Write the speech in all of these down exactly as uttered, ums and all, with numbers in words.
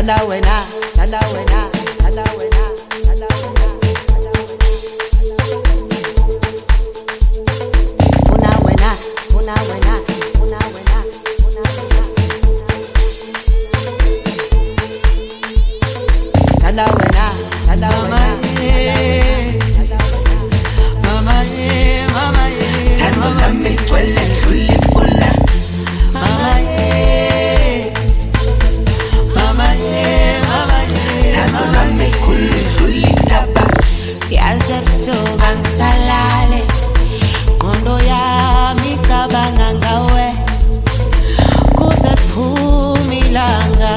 Tanda wena, tanda wena, tanda wena, tanda wena. Una wena, una wena, una wena, una wena. Tanda wena, tanda wena. Mama ye, mama ye, Tanda lami twele khuli pula. mama ye, mama ye, mama ye, Tanda lami khuli khuli tapa. yaze busuku angisalale, ngondo yami cabanga ngawe, kuze kuphume ilanga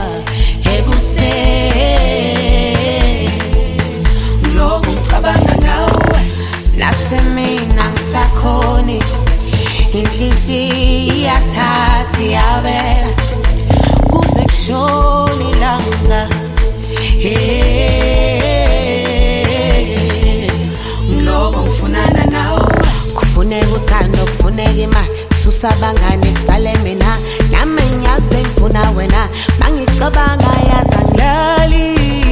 ekuseni. Loku ngicabanga ngawe. Nasemina ngisakhoni, inhliziyo iyathatha iyabeka, kuze kushone ilanga. Hey, Loku ngifunana nawe. kufuneka uthando, kufuneka imali, susa abangane kusale mina, nami ngiyazi ngifuna wena, mangicabanga yazi angilali.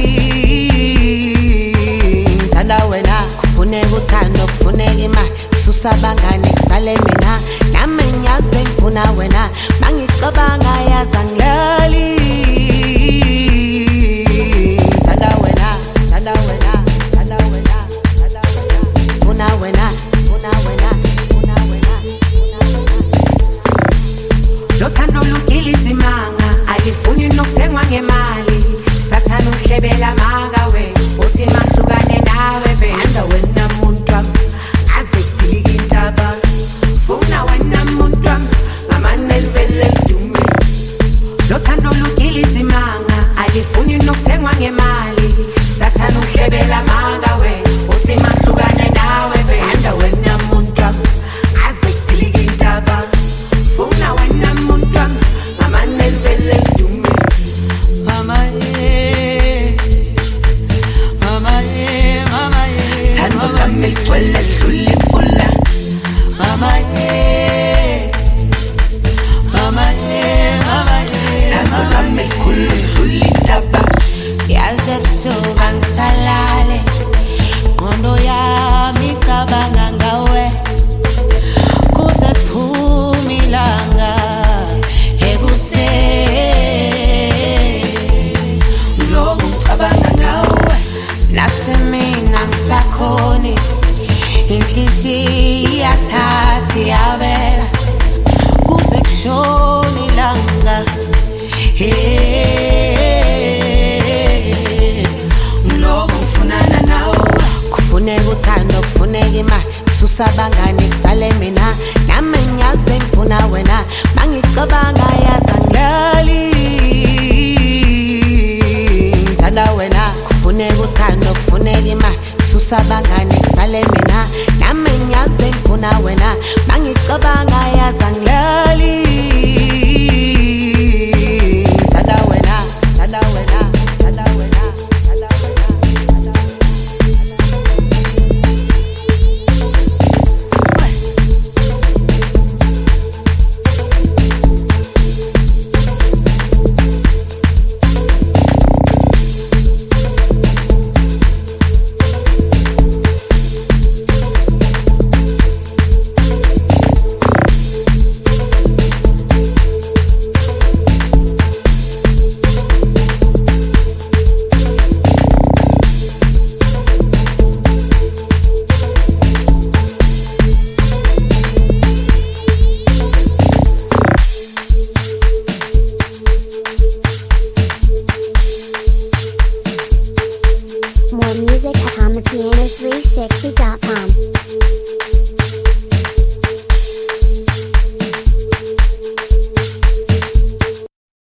Ngithanda wena, kufuneka uthando, kufuneka imali, susa abangane kusale mina, nami ngiyazi ngifuna wena, mangicabanga yazi angilali. Ngithanda wena, ngithanda wena, ngithanda wena, ngithanda wena, ngifuna wena, ngifuna wena, ngifuna wena, ngifuna wena. Lothando lugila izimanga, alifuni nokuthengwa ngemali. Sathana uhlebela mangawe, uthi mangihlukane nawe be. Thanda wena muntu wami, aze kudilika intaba. Funa wena muntu wami, ngamane livele lidume. Lothando lugila izimanga, alifuni nokuthengwa ngemali. Sathana uhlebela mangawe, uthi mangihlukane nawe be. Thanda wena muntu wami, aze kudilika intaba. Funa wena muntu wami, ngamane livele lidume. Mama ye, mama ye, mama ye, Thando lami ligcwele lidlula impula. mama ye, mama ye, mama ye, Thando lami likhulu lidlula intaba. yaze busuku angisalale, ngondo yami cabanga ngawe, kuze kuphume ilanga ekuseni. Loku ngicabanga ngawe. Nasemina ngisakhoni, inhliziyo iyathatha iyabeka, kuze kushone ilanga. Hey, Loku ngifunana nawe. kufuneka uthando, kufuneka imali, susa abangane kusale mina, nami ngiyazi ngifuna wena, mangicabanga yazi angilali. Ngithanda wena, kufuneka uthando, kufuneka imali, susa abangane kusale mina, nami ngiyazi ngifuna wena, mangicabanga yazi angilali. Ngithanda wena, ngithanda wena, ngithanda wena, ngithanda wena, ngithanda wena. More music at Amapiano three sixty dot com.